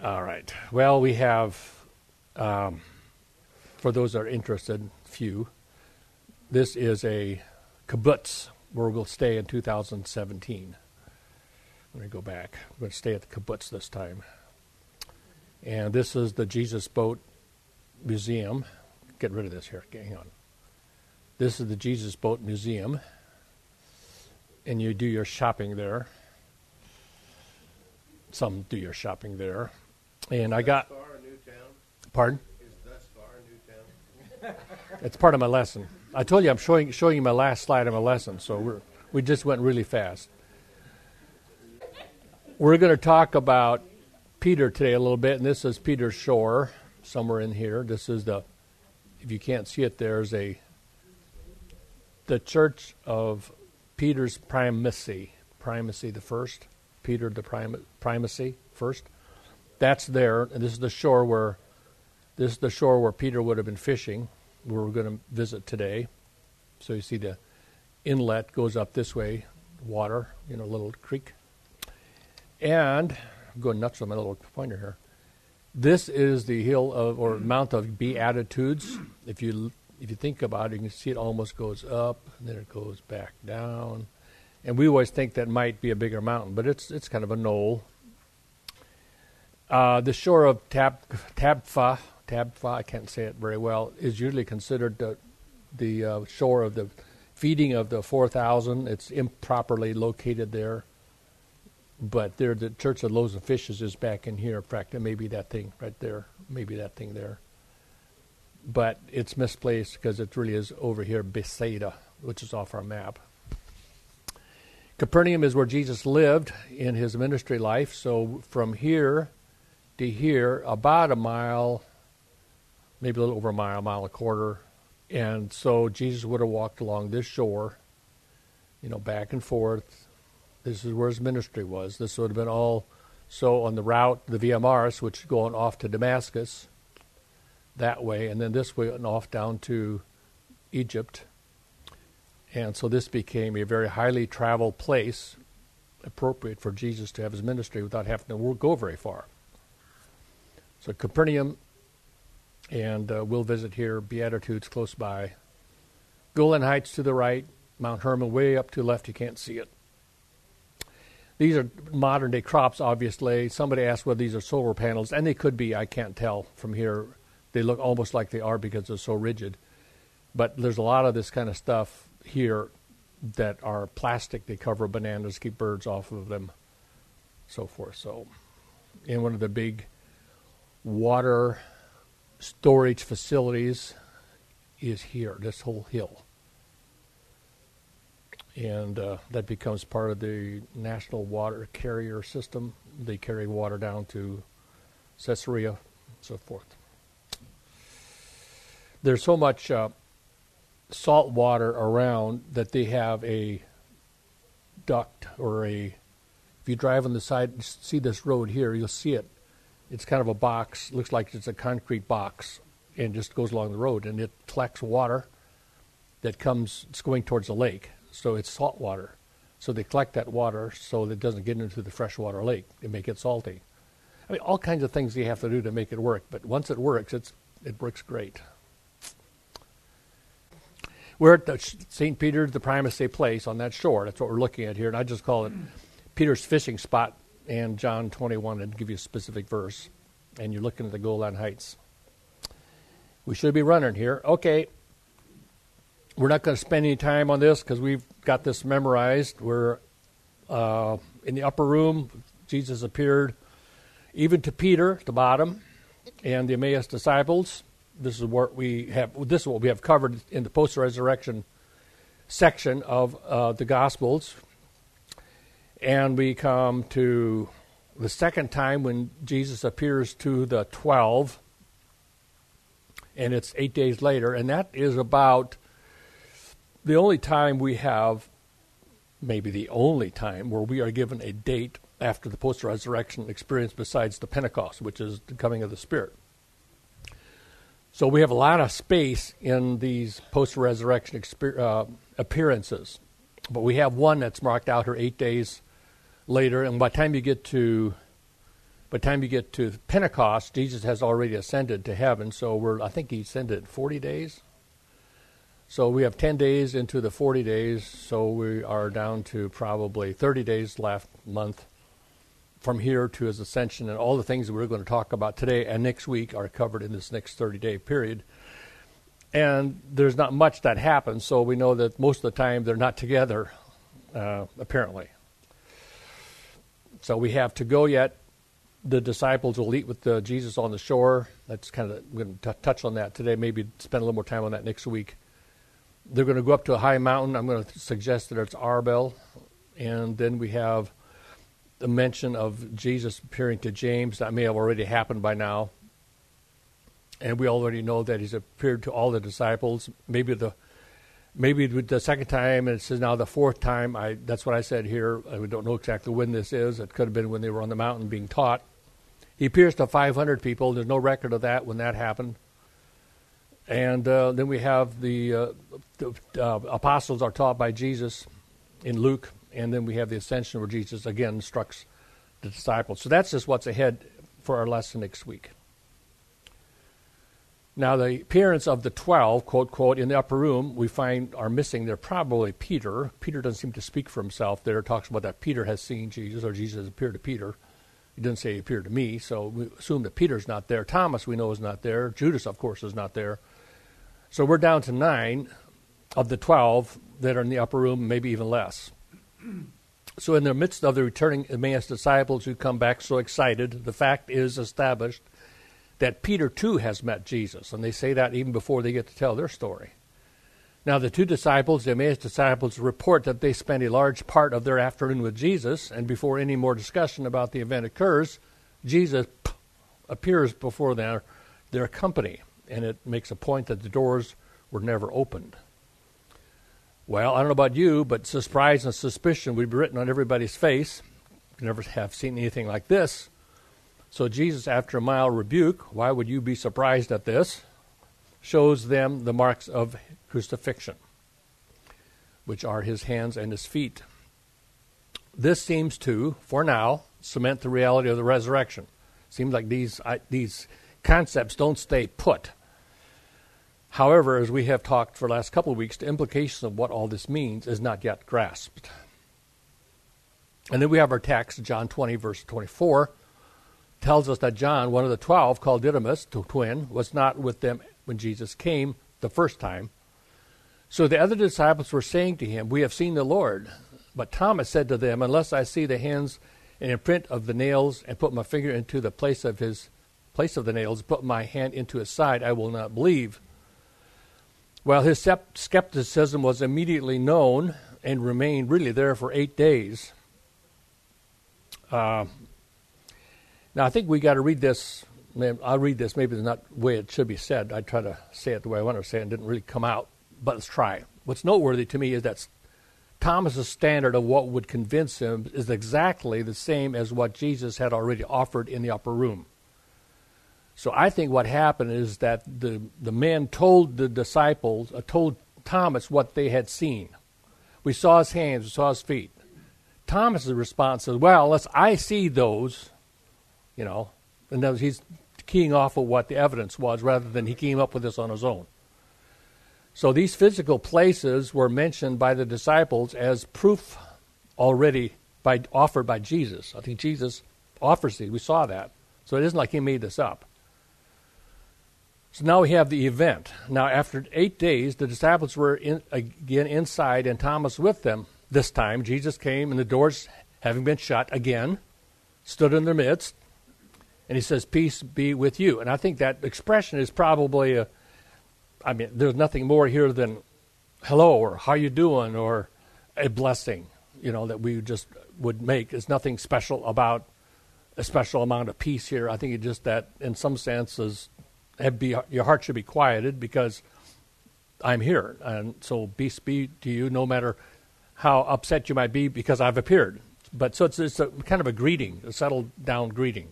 All right. Well, we have, for those that are interested, few, this is a kibbutz where we'll stay in 2017. Let me go back. We're going to stay at the kibbutz this time. And this is the Jesus Boat Museum. Get rid of this here. Okay, hang on. This is the Jesus Boat Museum. And you do your shopping there. Some do your shopping there. And I got... Thus far a new town? Pardon? Is thus far a new town? It's part of my lesson. I told you I'm showing you my last slide of my lesson, so we just went really fast. We're going to talk about Peter today a little bit, and this is Peter's shore, somewhere in here. This is the, if you can't see it, there's the Church of Peter's Primacy the first, Peter the Primacy first. That's there, and this is the shore where Peter would have been fishing. We're going to visit today. So you see the inlet goes up this way, water, a little creek. And I'm going nuts with my little pointer here. This is the hill of, or Mount of Beatitudes. If you think about it, you can see it almost goes up, and then it goes back down. And we always think that might be a bigger mountain, but it's kind of a knoll. The shore of Tabfa, I can't say it very well, is usually considered the shore of the feeding of the 4,000. It's improperly located there. But there, the Church of Loaves and Fishes is back in here. In fact, it may be that thing right there, maybe that thing there. But it's misplaced because it really is over here, Bethsaida, which is off our map. Capernaum is where Jesus lived in his ministry life. So from here to here, about a mile, maybe a little over a mile and a quarter. And so Jesus would have walked along this shore, back and forth. This is where his ministry was. This would have been all, so on the route, the Via Maris, which is going off to Damascus, that way, and then this way went off down to Egypt. And so this became a very highly traveled place, appropriate for Jesus to have his ministry without having to go very far. So Capernaum, and we'll visit here, Beatitudes close by. Golan Heights to the right, Mount Hermon way up to the left, you can't see it. These are modern-day crops, obviously. Somebody asked whether these are solar panels, and they could be. I can't tell from here. They look almost like they are because they're so rigid. But there's a lot of this kind of stuff here that are plastic. They cover bananas, keep birds off of them, so forth. So, in one of the big water storage facilities is here, this whole hill. And that becomes part of the national water carrier system. They carry water down to Caesarea, and so forth. There's so much salt water around that they have a duct if you drive on the side, see this road here, you'll see it. It's kind of a box, looks like it's a concrete box, and just goes along the road, and it collects water that it's going towards the lake. So it's salt water. So they collect that water so that it doesn't get into the freshwater lake and make it salty. I mean, all kinds of things you have to do to make it work. But once it works, it works great. We're at the St. Peter's the Primacy place on that shore. That's what we're looking at here. And I just call it Peter's fishing spot. And John 21 and give you a specific verse. And you're looking at the Golan Heights. We should be running here. Okay. We're not going to spend any time on this because we've got this memorized. We're in the upper room. Jesus appeared even to Peter at the bottom and the Emmaus disciples. This is what we have covered in the post-resurrection section of the Gospels. And we come to the second time when Jesus appears to the 12, and it's 8 days later, and that is about the only time we have, maybe the only time, where we are given a date after the post-resurrection experience besides the Pentecost, which is the coming of the Spirit. So we have a lot of space in these post-resurrection appearances. But we have one that's marked out here 8 days later, and by the time you get to By the time you get to Pentecost, Jesus has already ascended to heaven. So I think he ascended in 40 days. So we have 10 days into the 40 days. So we are down to probably 30 days left, month, from here to his ascension. And all the things that we're going to talk about today and next week are covered in this next 30-day period. And there's not much that happens. So we know that most of the time they're not together, apparently. So we have to go yet. The disciples will eat with Jesus on the shore. That's kind of, we're going to touch on that today, maybe spend a little more time on that next week. They're going to go up to a high mountain. I'm going to suggest that it's Arbel. And then we have the mention of Jesus appearing to James. That may have already happened by now. And we already know that he's appeared to all the disciples. Maybe the second time, and it says now the fourth time. That's what I said here. We don't know exactly when this is. It could have been when they were on the mountain being taught. He appears to 500 people. There's no record of that when that happened. And then we have the apostles are taught by Jesus in Luke. And then we have the ascension where Jesus again instructs the disciples. So that's just what's ahead for our lesson next week. Now, the appearance of the 12, quote, quote, in the upper room, we find are missing. They're probably Peter. Peter doesn't seem to speak for himself there. It talks about that Peter has seen Jesus, or Jesus has appeared to Peter. He doesn't say he appeared to me, so we assume that Peter's not there. Thomas, we know, is not there. Judas, of course, is not there. So we're down to 9 of the 12 that are in the upper room, maybe even less. So in the midst of the returning Emmaus disciples who come back so excited, the fact is established that Peter, too, has met Jesus. And they say that even before they get to tell their story. Now, the two disciples, the Emmaus disciples, report that they spent a large part of their afternoon with Jesus, and before any more discussion about the event occurs, Jesus appears before their company, and it makes a point that the doors were never opened. Well, I don't know about you, but surprise and suspicion would be written on everybody's face. You never have seen anything like this. So Jesus, after a mild rebuke, why would you be surprised at this, shows them the marks of crucifixion, which are his hands and his feet. This seems to, for now, cement the reality of the resurrection. Seems like these concepts don't stay put. However, as we have talked for the last couple of weeks, the implications of what all this means is not yet grasped. And then we have our text, John 20, verse 24, tells us that John, one of the 12, called Didymus, the twin, was not with them when Jesus came the first time. So the other disciples were saying to him, "We have seen the Lord." But Thomas said to them, "Unless I see the hands and imprint of the nails, and put my finger into the place of the nails, put my hand into his side, I will not believe." Well, his skepticism was immediately known and remained really there for 8 days. Now, I think we got to read this. I'll read this. Maybe it's not the way it should be said. I try to say it the way I want to say it. It didn't really come out, but let's try. What's noteworthy to me is that Thomas's standard of what would convince him is exactly the same as what Jesus had already offered in the upper room. So I think what happened is that the men told the disciples, told Thomas what they had seen. We saw his hands, we saw his feet. Thomas's response is, "Well, unless I see those," and he's keying off of what the evidence was rather than he came up with this on his own. So these physical places were mentioned by the disciples as proof already offered by Jesus. I think Jesus offers these. We saw that. So it isn't like he made this up. So now we have the event. Now after 8 days, the disciples were again inside and Thomas with them. This time Jesus came and the doors, having been shut again, stood in their midst. And he says, "Peace be with you." And I think that expression is probably there's nothing more here than hello or how you doing or a blessing, that we just would make. There's nothing special about a special amount of peace here. I think it's just that in some senses your heart should be quieted because I'm here. And so peace be to you no matter how upset you might be because I've appeared. But so it's a kind of a greeting, a settled down greeting.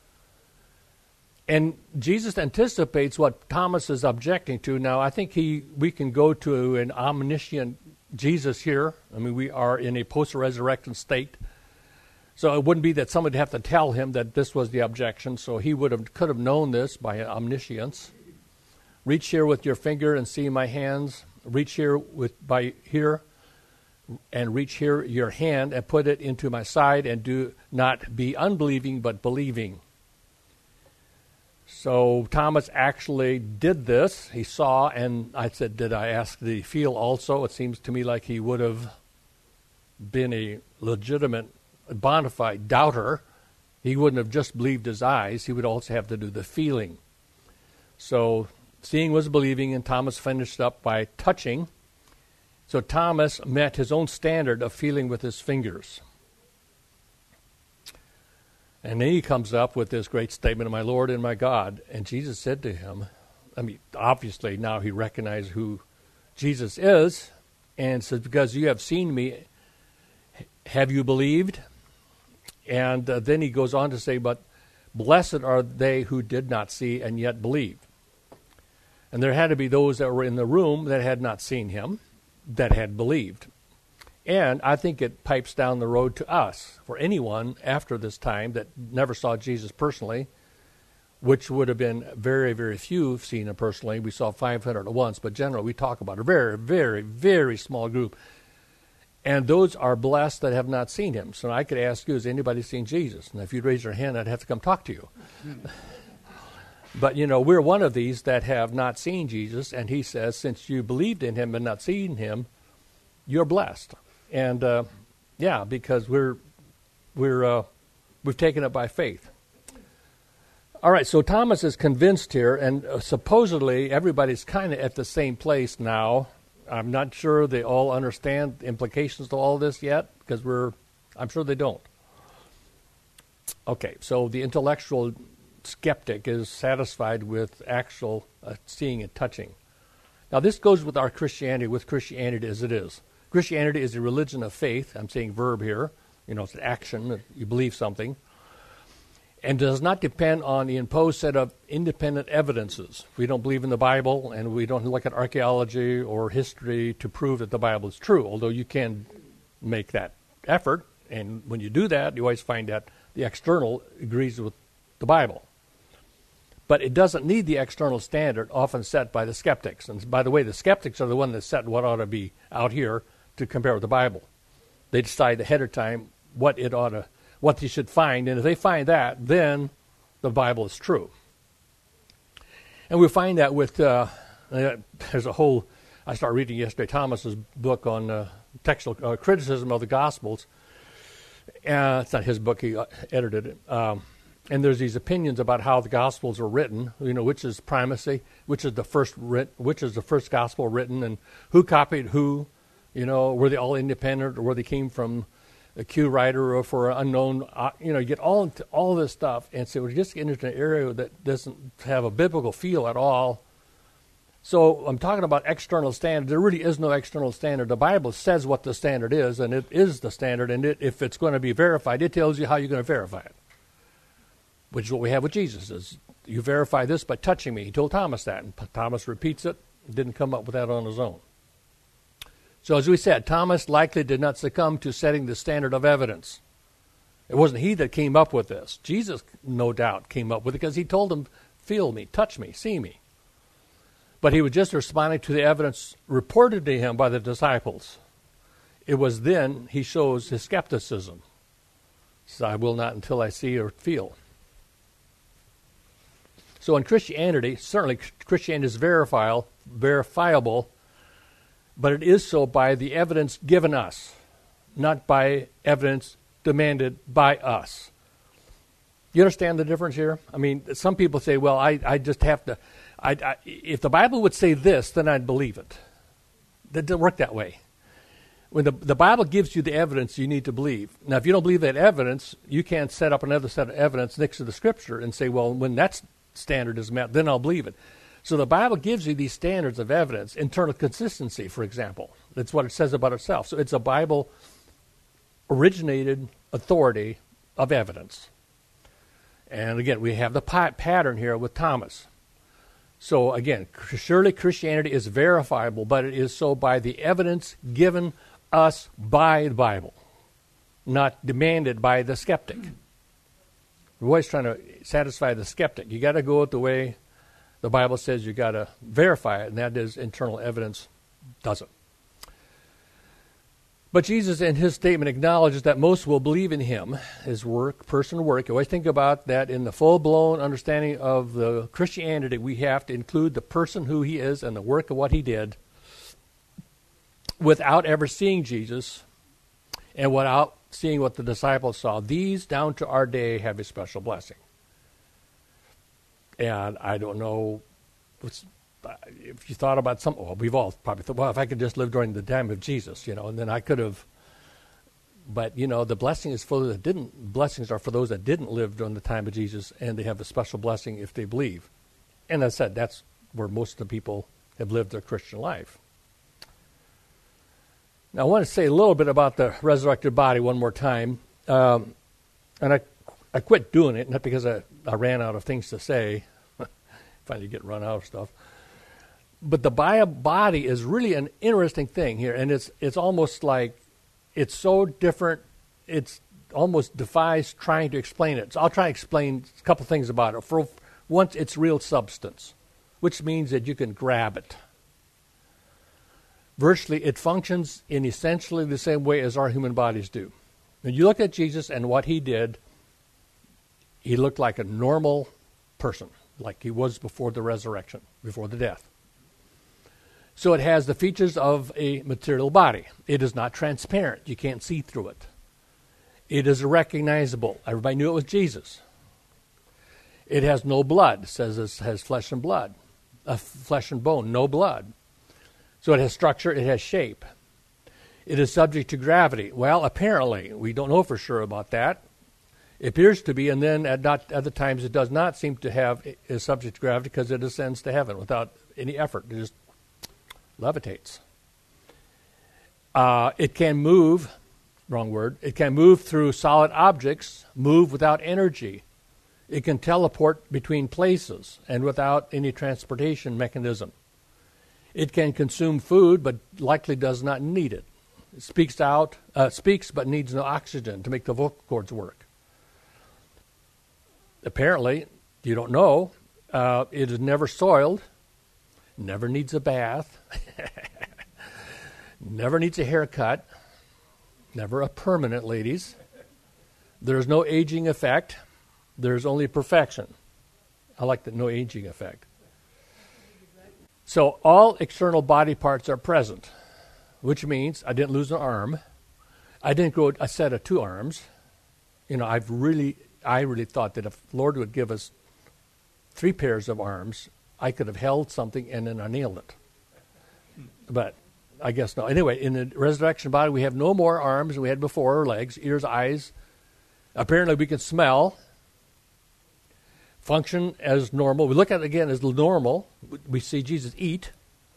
And Jesus anticipates what Thomas is objecting to. Now, I think we can go to an omniscient Jesus here. I mean, we are in a post-resurrection state. So it wouldn't be that somebody would have to tell him that this was the objection, so he could have known this by omniscience. Reach here with your finger and see my hands. Reach here by here, and reach here your hand and put it into my side, and do not be unbelieving but believing. So Thomas actually did this. He saw, and I said, did I ask, did he feel also? It seems to me like he would have been a legitimate, bona fide doubter. He wouldn't have just believed his eyes. He would also have to do the feeling. So seeing was believing, and Thomas finished up by touching. So Thomas met his own standard of feeling with his fingers. And then he comes up with this great statement of my Lord and my God. And Jesus said to him, obviously now he recognized who Jesus is, and says, because you have seen me, have you believed? And then he goes on to say, but blessed are they who did not see and yet believe. And there had to be those that were in the room that had not seen him, that had believed. And I think it pipes down the road to us, for anyone after this time that never saw Jesus personally, which would have been very, very few seen him personally. We saw 500 at once, but generally we talk about a very, very, very small group. And those are blessed that have not seen him. So I could ask you, has anybody seen Jesus? And if you'd raise your hand, I'd have to come talk to you. But, we're one of these that have not seen Jesus, and he says, since you believed in him and not seen him, you're blessed. And, because we've taken it by faith. All right, so Thomas is convinced here, and supposedly everybody's kind of at the same place now. I'm not sure they all understand the implications to all this yet, because I'm sure they don't. Okay, so the intellectual skeptic is satisfied with actual seeing and touching. Now, this goes with our Christianity as it is. Christianity is a religion of faith. I'm saying verb here. It's an action. You believe something. And does not depend on the imposed set of independent evidences. We don't believe in the Bible, and we don't look at archaeology or history to prove that the Bible is true, although you can make that effort. And when you do that, you always find that the external agrees with the Bible. But it doesn't need the external standard often set by the skeptics. And by the way, the skeptics are the one that set what ought to be out here to compare with the Bible. They decide ahead of time what they should find, and if they find that, then the Bible is true. And we find that with there's a whole. I started reading yesterday Thomas's book on textual criticism of the Gospels. It's not his book; he edited it. And there's these opinions about how the Gospels are written. Which is primacy, which is the first Gospel written, and who copied who. Were they all independent, or were they came from a Q writer or for an unknown? You get all into all this stuff, and so we're just getting into an area that doesn't have a biblical feel at all. So I'm talking about external standard. There really is no external standard. The Bible says what the standard is, and it is the standard. And if it's going to be verified, it tells you how you're going to verify it, which is what we have with Jesus. Is you verify this by touching me. He told Thomas that, and Thomas repeats it. Didn't come up with that on his own. So as we said, Thomas likely did not succumb to setting the standard of evidence. It wasn't he that came up with this. Jesus, no doubt, came up with it because he told him, feel me, touch me, see me. But he was just responding to the evidence reported to him by the disciples. It was then he shows his skepticism. He says, I will not until I see or feel. So in Christianity, certainly Christianity is verifiable, but it is so by the evidence given us, not by evidence demanded by us. You understand the difference here? I mean, some people say, well, I just have to, if the Bible would say this, then I'd believe it. That doesn't work that way. When the Bible gives you the evidence you need to believe. Now, if you don't believe that evidence, you can't set up another set of evidence next to the Scripture and say, well, when that standard is met, then I'll believe it. So the Bible gives you these standards of evidence, internal consistency, for example. That's what it says about itself. So it's a Bible-originated authority of evidence. And again, we have the pattern here with Thomas. So again, surely Christianity is verifiable, but it is so by the evidence given us by the Bible, not demanded by the skeptic. We're always trying to satisfy the skeptic. You got to go with the way the Bible says. You got to verify it, and that is internal evidence doesn't. But Jesus, in his statement, acknowledges that most will believe in him, his work, personal work. You always think about that in the full-blown understanding of the Christianity. We have to include the person who he is and the work of what he did without ever seeing Jesus and without seeing what the disciples saw. These, down to our day, have a special blessing. And I don't know if you thought about some, well, we've all probably thought, well, if I could just live during the time of Jesus, and then I could have. But, the blessing is for those that didn't. Blessings are for those that didn't live during the time of Jesus, and they have a special blessing if they believe. And as I said, that's where most of the people have lived their Christian life. Now, I want to say a little bit about the resurrected body one more time. And I quit doing it, not because I ran out of things to say. Finally get run out of stuff. But the body is really an interesting thing here, and it's almost like it's so different, it almost defies trying to explain it. So I'll try to explain a couple things about it. For once, it's real substance, which means that you can grab it. Virtually, it functions in essentially the same way as our human bodies do. When you look at Jesus and what he did, he looked like a normal person, like he was before the resurrection, before the death. So it has the features of a material body. It is not transparent. You can't see through it. It is recognizable. Everybody knew it was Jesus. It has no blood. It says it has flesh and blood. Flesh and bone, no blood. So it has structure. It has shape. It is subject to gravity. Well, apparently. We don't know for sure about that. It appears to be, and then at other times it does not seem to have is subject to gravity because it ascends to heaven without any effort. It just levitates. It can move, wrong word, it can move through solid objects, move without energy. It can teleport between places and without any transportation mechanism. It can consume food, but likely does not need it. It speaks but needs no oxygen to make the vocal cords work. Apparently, you don't know, it is never soiled, never needs a bath, never needs a haircut, never a permanent, ladies. There's no aging effect. There's only perfection. I like the no aging effect. So all external body parts are present, which means I didn't lose an arm. I didn't grow a set of two arms. I really thought that if the Lord would give us 3 pairs of arms, I could have held something and then I nailed it. But I guess no. Anyway, in the resurrection body, we have no more arms than we had before, or legs, ears, eyes. Apparently we can smell, function as normal. We look at it again as normal. We see Jesus eat.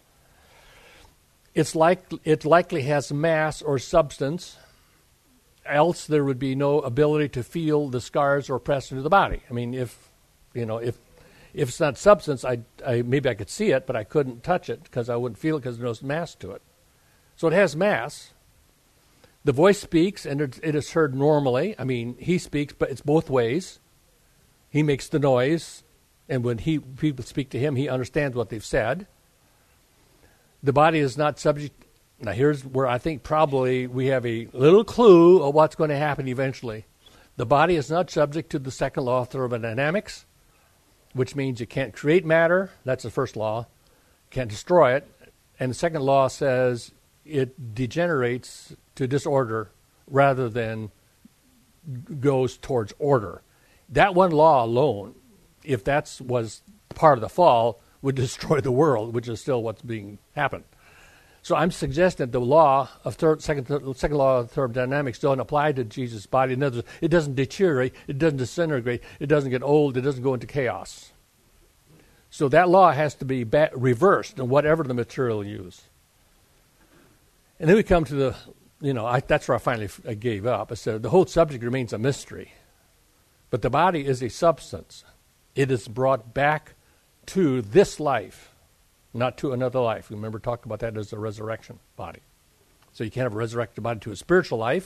It likely has mass or substance, else there would be no ability to feel the scars or press into the body. I mean, if it's not substance, I maybe I could see it, but I couldn't touch it because I wouldn't feel it because there's no mass to it. So it has mass. The voice speaks, and it is heard normally. I mean, he speaks, but it's both ways. He makes the noise, and when people speak to him, he understands what they've said. The body is not subject. Now, here's where I think probably we have a little clue of what's going to happen eventually. The body is not subject to the second law of thermodynamics, which means you can't create matter. That's the first law. Can't destroy it. And the second law says it degenerates to disorder rather than goes towards order. That one law alone, if that was part of the fall, would destroy the world, which is still what's being happened. So I'm suggesting that the law of second law of thermodynamics don't apply to Jesus' body. In other words, it doesn't deteriorate, it doesn't disintegrate, it doesn't get old, it doesn't go into chaos. So that law has to be reversed in whatever the material used. And then we come to the, that's where I finally gave up. I said the whole subject remains a mystery. But the body is a substance. It is brought back to this life, not to another life. Remember, talk about that as a resurrection body. So you can't have a resurrected body to a spiritual life.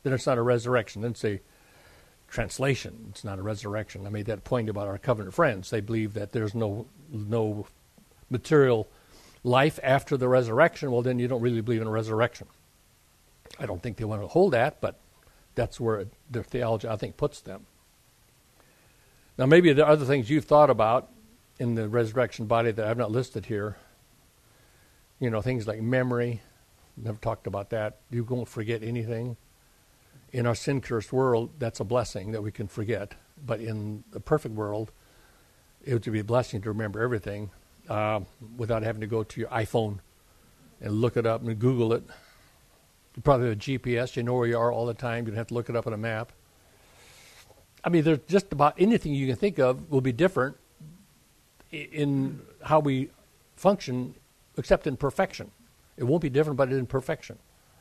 then it's not a resurrection. Then it's a translation. It's not a resurrection. I made that point about our covenant friends. They believe that there's no material life after the resurrection. Well, then you don't really believe in a resurrection. I don't think they want to hold that, but that's where their theology, I think, puts them. Now, maybe there are other things you've thought about in the resurrection body that I've not listed here. You know, things like memory. Never talked about that. You won't forget anything. In our sin-cursed world, that's a blessing that we can forget. But in the perfect world, it would be a blessing to remember everything without having to go to your iPhone and look it up and Google it. You probably have a GPS. You know where you are all the time. You don't have to look it up on a map. I mean, there's just about anything you can think of will be different in how we function, except in perfection. It won't be different, but in perfection.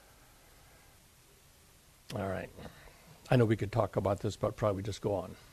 All right. I know we could talk about this, but probably just go on.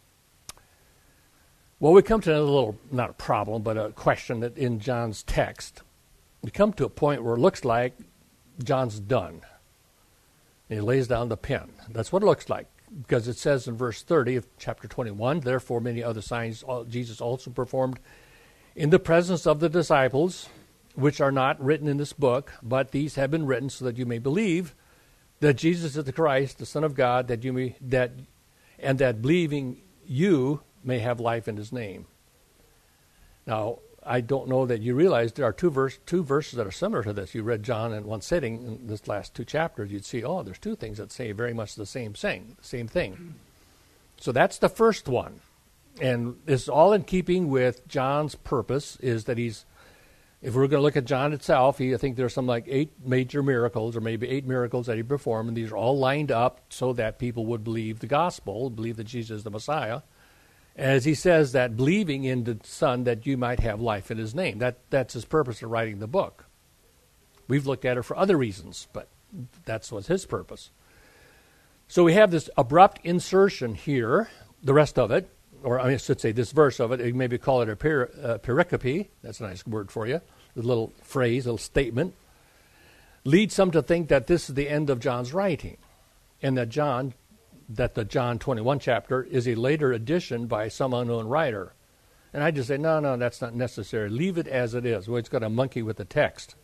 Well, we come to another little, not a problem, but a question that in John's text. We come to a point where it looks like John's done. And he lays down the pen. That's what it looks like. Because it says in verse 30 of chapter 21, therefore many other signs Jesus also performed in the presence of the disciples, which are not written in this book, but these have been written so that you may believe that Jesus is the Christ, the Son of God, and that believing you may have life in his name. Now, I don't know that you realize there are two verses that are similar to this. You read John in one sitting in this last two chapters. You'd see, there's two things that say very much the same thing. So that's the first one. And it's all in keeping with John's purpose, is that if we're going to look at John itself, I think there's some like 8 major miracles, or maybe 8 miracles that he performed, and these are all lined up so that people would believe the gospel, believe that Jesus is the Messiah. As he says that believing in the Son that you might have life in his name. That's his purpose of writing the book. We've looked at it for other reasons, but that's what's his purpose. So we have this abrupt insertion here, the rest of it, or I should say this verse of it, maybe call it a pericope. That's a nice word for you. A little phrase, a little statement. Leads some to think that this is the end of John's writing, and that the John 21 chapter is a later addition by some unknown writer. And I just say, no, that's not necessary. Leave it as it is. Well, it's got a monkey with the text.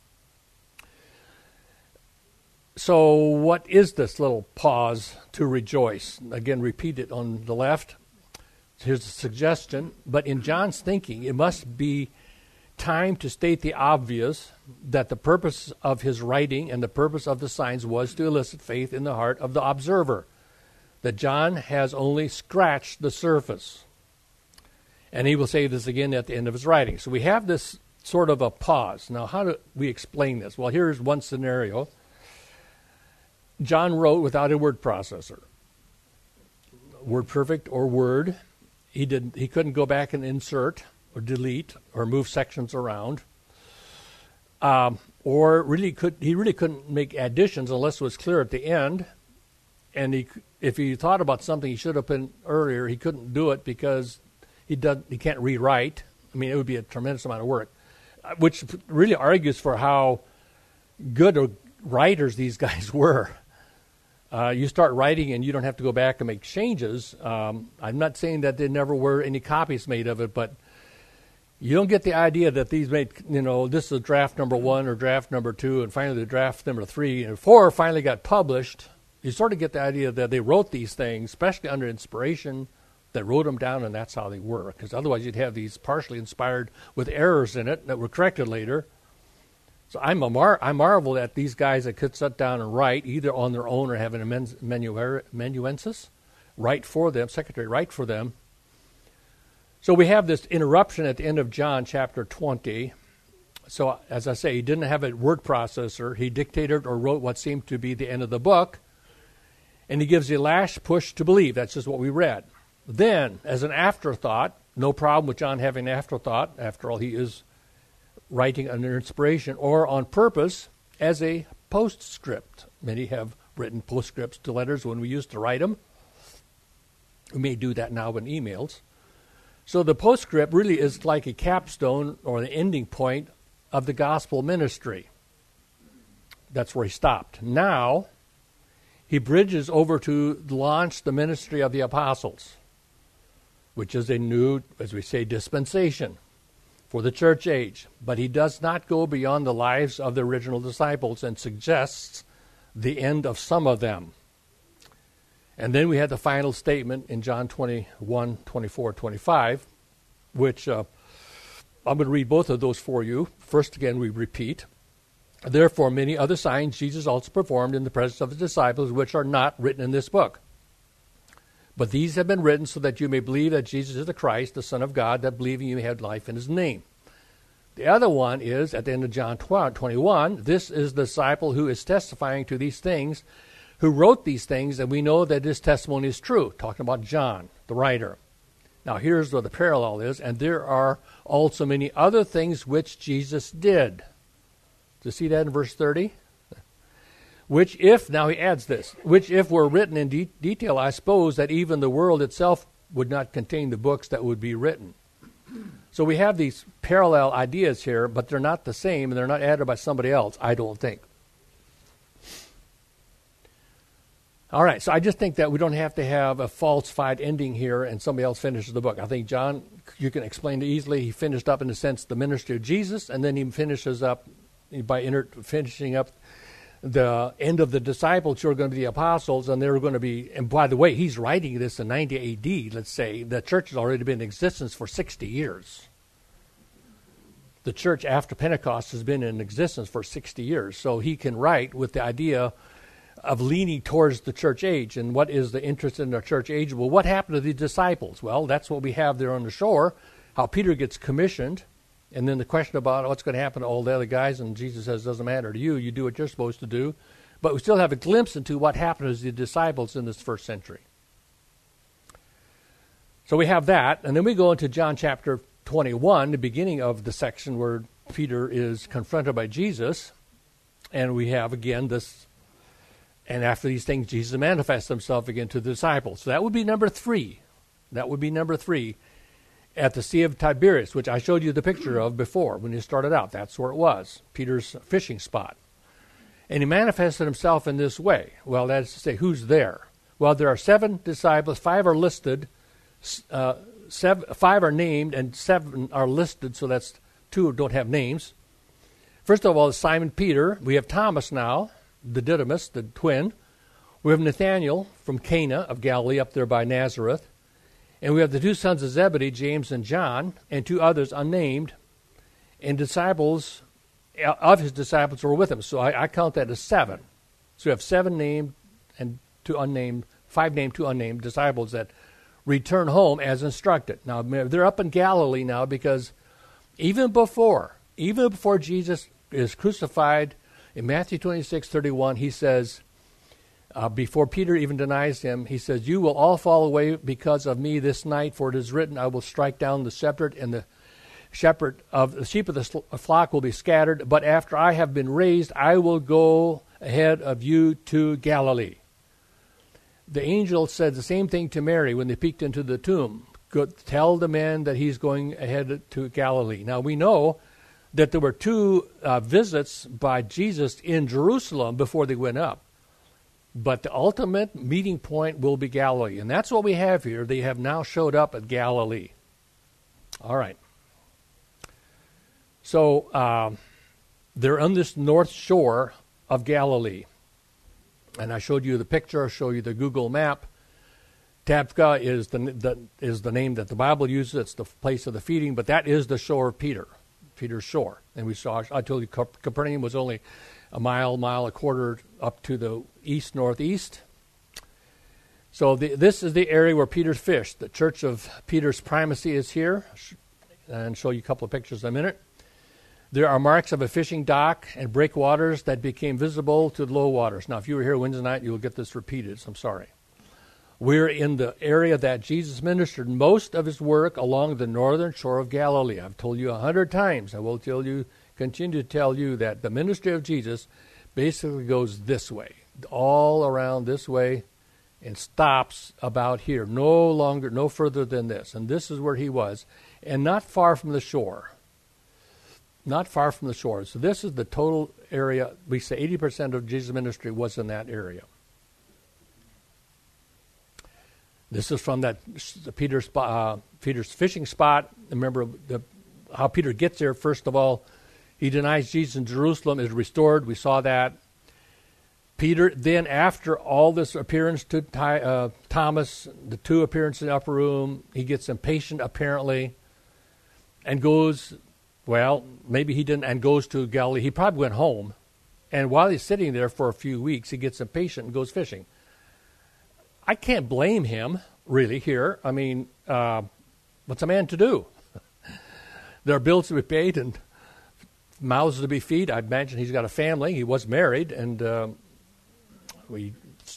So what is this little pause to rejoice? Again, repeat it on the left. Here's a suggestion. But in John's thinking, it must be time to state the obvious, that the purpose of his writing and the purpose of the signs was to elicit faith in the heart of the observer. That John has only scratched the surface. And he will say this again at the end of his writing. So we have this sort of a pause. Now, how do we explain this? Well, here's one scenario. John wrote without a word processor. WordPerfect or Word. He couldn't go back and insert or delete or move sections around. Or he really couldn't make additions unless it was clear at the end. And if he thought about something he should have been earlier, he couldn't do it because he can't rewrite. I mean, it would be a tremendous amount of work, which really argues for how good writers these guys were. You start writing and you don't have to go back and make changes. I'm not saying that there never were any copies made of it, but you don't get the idea that these made, this is draft number 1 or draft number 2, and finally the draft number 3 and 4 finally got published. You sort of get the idea that they wrote these things, especially under inspiration, that wrote them down, and that's how they were. Because otherwise you'd have these partially inspired with errors in it that were corrected later. So I marvel at these guys that could sit down and write, either on their own or having a amanuensis write for them, secretary write for them. So we have this interruption at the end of John chapter 20. So as I say, he didn't have a word processor. He dictated or wrote what seemed to be the end of the book. And he gives the last push to believe. That's just what we read. Then, as an afterthought, no problem with John having an afterthought. After all, he is writing under inspiration or on purpose as a postscript. Many have written postscripts to letters when we used to write them. We may do that now in emails. So the postscript really is like a capstone or an ending point of the gospel ministry. That's where he stopped. Now, he bridges over to launch the ministry of the apostles, which is a new, as we say, dispensation for the church age. But he does not go beyond the lives of the original disciples and suggests the end of some of them. And then we had the final statement in John 21, 24, 25, which I'm going to read both of those for you. First, again, we repeat. Therefore, many other signs Jesus also performed in the presence of his disciples, which are not written in this book. But these have been written so that you may believe that Jesus is the Christ, the Son of God, that believing you may have life in his name. The other one is, at the end of John 21, this is the disciple who is testifying to these things, who wrote these things, and we know that his testimony is true, talking about John, the writer. Now, here's where the parallel is, and there are also many other things which Jesus did. Do you see that in verse 30? Which if, now he adds this, which if were written in detail, I suppose that even the world itself would not contain the books that would be written. So we have these parallel ideas here, but they're not the same, and they're not added by somebody else, I don't think. All right, so I just think that we don't have to have a falsified ending here and somebody else finishes the book. I think John, you can explain it easily. He finished up, in a sense, the ministry of Jesus, and then he finishes up by finishing up the end of the disciples who are going to be the apostles, and they're going to be, and by the way, he's writing this in 90 A.D., let's say. The church has already been in existence for 60 years. The church after Pentecost has been in existence for 60 years, so he can write with the idea of leaning towards the church age. And what is the interest in the church age? Well, what happened to the disciples? Well, that's what we have there on the shore, how Peter gets commissioned, and then the question about what's going to happen to all the other guys, and Jesus says, it doesn't matter to you. You do what you're supposed to do. But we still have a glimpse into what happened to the disciples in this first century. So we have that, and then we go into John chapter 21, the beginning of the section where Peter is confronted by Jesus, and we have again this, and after these things, Jesus manifests himself again to the disciples. So that would be number 3. That would be number 3 at the Sea of Tiberias, which I showed you the picture of before when you started out. That's where it was, Peter's fishing spot. And he manifested himself in this way. Well, that is to say, who's there? Well, there are 7 disciples. 5 are listed. 5 are named, and 7 are listed, so that's 2 don't have names. First of all, Simon Peter. We have Thomas now, the Didymus, the twin. We have Nathanael from Cana of Galilee up there by Nazareth. And we have the 2 sons of Zebedee, James and John, and 2 others unnamed. And disciples of his disciples were with him. So I count that as 7. So we have 7 named and 2 unnamed, 5 named, 2 unnamed disciples that return home as instructed. Now, they're up in Galilee now because even before Jesus is crucified, in Matthew 26:31, he says, before Peter even denies him, he says, you will all fall away because of me this night, for it is written, I will strike down the shepherd, and the shepherd of the sheep of the flock will be scattered. But after I have been raised, I will go ahead of you to Galilee. The angel said the same thing to Mary when they peeked into the tomb. Go, tell the man that he's going ahead to Galilee. Now we know that there were 2 visits by Jesus in Jerusalem before they went up. But the ultimate meeting point will be Galilee. And that's what we have here. They have now showed up at Galilee. All right. So they're on this north shore of Galilee. And I showed you the picture. I showed you the Google map. Tabgha is the name that the Bible uses. It's the place of the feeding. But that is the shore of Peter's shore. And I told you Capernaum was only a mile and a quarter up to the east-northeast. So this is the area where Peter fished. The church of Peter's primacy is here. And show you a couple of pictures in a minute. There are marks of a fishing dock and breakwaters that became visible to the low waters. Now, if you were here Wednesday night, you'll get this repeated, so I'm sorry. We're in the area that Jesus ministered most of his work along the northern shore of Galilee. I've told you 100 times. I will continue to tell you that the ministry of Jesus basically goes this way, all around this way, and stops about here, no further than this. And this is where he was, and not far from the shore. Not far from the shore. So this is the total area. We say 80% of Jesus' ministry was in that area. This is from Peter's fishing spot. Remember how Peter gets there. First of all, he denies Jesus in Jerusalem, is restored. We saw that. Peter, then after all this appearance to Thomas, the two appearances in the upper room, he gets impatient apparently and goes, well, maybe he didn't, and goes to Galilee. He probably went home. And while he's sitting there for a few weeks, he gets impatient and goes fishing. I can't blame him, really, here. I mean, what's a man to do? There are bills to be paid and mouths to be fed. I imagine he's got a family. He was married, and we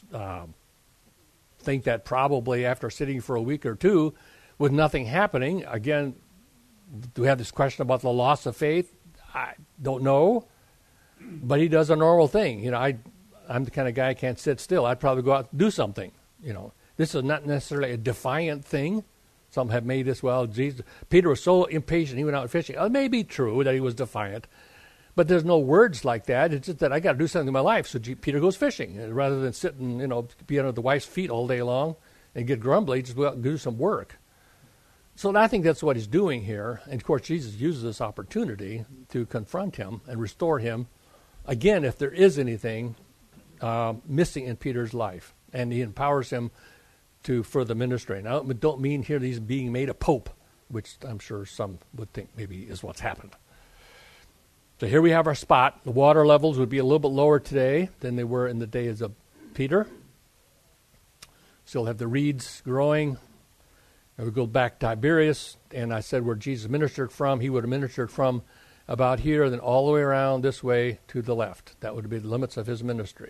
think that probably after sitting for a week or two with nothing happening, again, do we have this question about the loss of faith? I don't know. But he does a normal thing. You know, I'm the kind of guy I can't sit still. I'd probably go out and do something. You know, this is not necessarily a defiant thing. Some have made this, well, Jesus, Peter was so impatient he went out fishing. It may be true that he was defiant, but there's no words like that. It's just that I got to do something in my life. So Peter goes fishing. And rather than sit and, you know, be under the wife's feet all day long and get grumbly, just go out and do some work. So I think that's what he's doing here. And, of course, Jesus uses this opportunity to confront him and restore him, again, if there is anything missing in Peter's life. And he empowers him to further ministry. Now, I don't mean here that he's being made a pope, which I'm sure some would think maybe is what's happened. So here we have our spot. The water levels would be a little bit lower today than they were in the days of Peter. Still have the reeds growing. And we go back to Tiberias, and I said where Jesus ministered from. He would have ministered from about here, then all the way around this way to the left. That would be the limits of his ministry.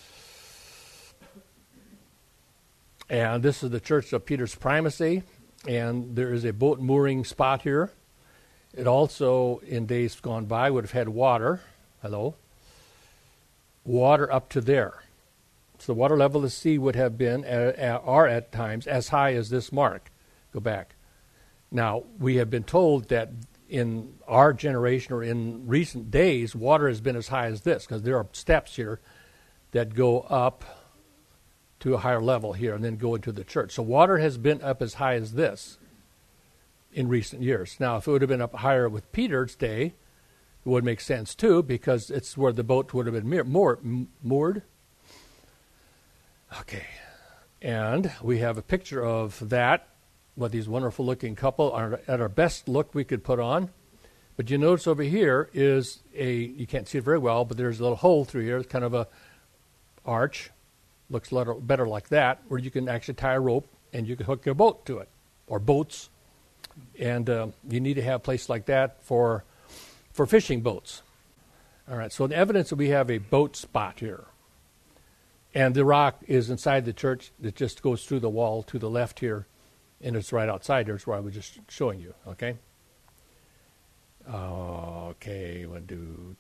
And this is the church of Peter's primacy, and there is a boat mooring spot here. It also, in days gone by, would have had water. Hello? Water up to there. So the water level of the sea would have been, are at times, as high as this mark. Go back. Now, we have been told that in our generation or in recent days, water has been as high as this, because there are steps here that go up to a higher level here and then go into the church. So water has been up as high as this in recent years. Now, if it would have been up higher with Peter's day, it would make sense too, because it's where the boat would have been moored. Okay. And we have a picture of that, what these wonderful looking couple are at our best look we could put on. But you notice over here is you can't see it very well, but there's a little hole through here. It's kind of a arch. Looks a little better like that, where you can actually tie a rope and you can hook your boat to it, or boats. And you need to have a place like that for fishing boats. All right, so the evidence that we have a boat spot here. And the rock is inside the church. It just goes through the wall to the left here, and it's right outside there. It's where I was just showing you, okay? Okay, we'll do...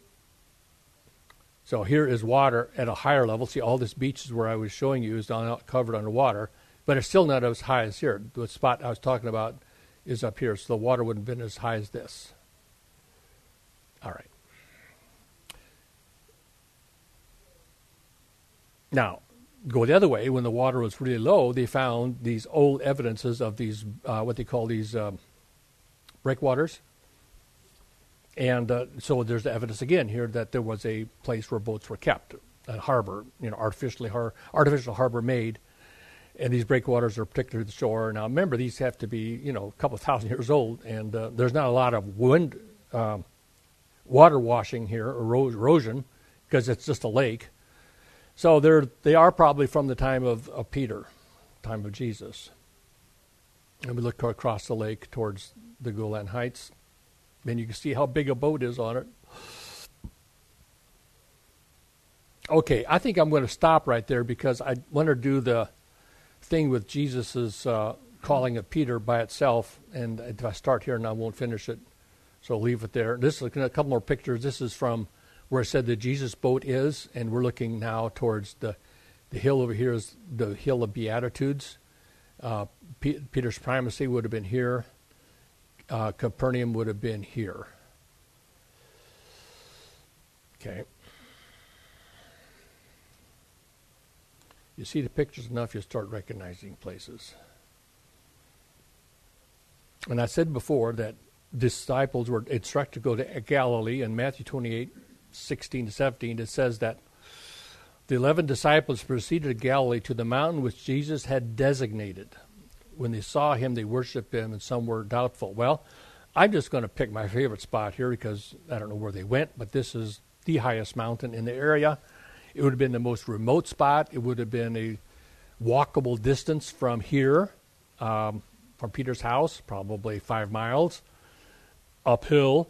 So here is water at a higher level. See, all this beach is where I was showing you is covered underwater, but it's still not as high as here. The spot I was talking about is up here, so the water wouldn't have been as high as this. All right. Now, go the other way. When the water was really low, they found these old evidences of these, what they call these breakwaters. And so there's the evidence again here that there was a place where boats were kept, a harbor, artificial harbor made. And these breakwaters are particular to the shore. Now, remember, these have to be, a couple thousand years old, and there's not a lot of water washing here, erosion, because it's just a lake. So they are probably from the time of Peter, time of Jesus. And we look across the lake towards the Golan Heights, and you can see how big a boat is on it. Okay, I think I'm going to stop right there because I want to do the thing with Jesus' calling of Peter by itself, and if I start here and I won't finish it, so I'll leave it there. This is a couple more pictures. This is from where I said the Jesus boat is, and we're looking now towards the hill over here is the Hill of Beatitudes. Peter's primacy would have been here. Capernaum would have been here. Okay. You see the pictures enough, you start recognizing places. And I said before that disciples were instructed to go to Galilee. In Matthew 28:16-17, it says that the 11 disciples proceeded to Galilee, to the mountain which Jesus had designated. When they saw him, they worshiped him, and some were doubtful. Well, I'm just going to pick my favorite spot here because I don't know where they went, but this is the highest mountain in the area. It would have been the most remote spot. It would have been a walkable distance from here, from Peter's house, probably 5 miles, uphill.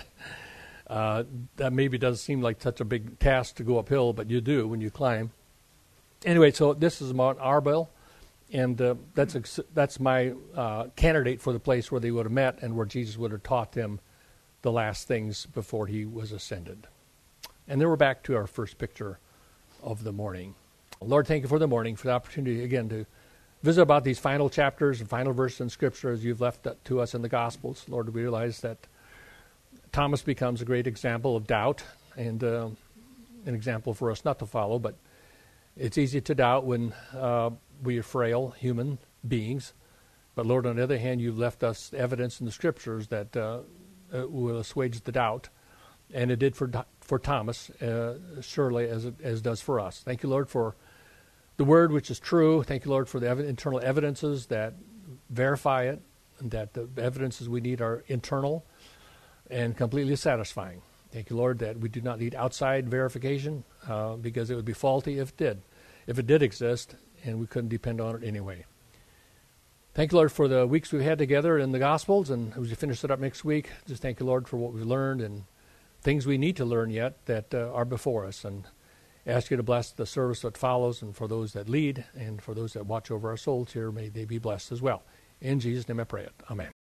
That maybe doesn't seem like such a big task to go uphill, but you do when you climb. Anyway, so this is Mount Arbel, and that's my candidate for the place where they would have met and where Jesus would have taught them the last things before he was ascended. And then we're back to our first picture of the morning. Lord, thank you for the morning, for the opportunity again to visit about these final chapters and final verses in Scripture as you've left to us in the Gospels. Lord, we realize that Thomas becomes a great example of doubt and an example for us not to follow, but it's easy to doubt when we are frail human beings. But Lord, on the other hand, you've left us evidence in the Scriptures that will assuage the doubt, and it did for Thomas, surely as does for us. Thank you, Lord, for the Word which is true. Thank you, Lord, for the internal evidences that verify it, and that the evidences we need are internal and completely satisfying. Thank you, Lord, that we do not need outside verification because it would be faulty if it did exist, and we couldn't depend on it anyway. Thank you, Lord, for the weeks we've had together in the Gospels, and as we finish it up next week, just thank you, Lord, for what we've learned and things we need to learn yet that are before us, and ask you to bless the service that follows, and for those that lead, and for those that watch over our souls here, may they be blessed as well. In Jesus' name I pray it. Amen.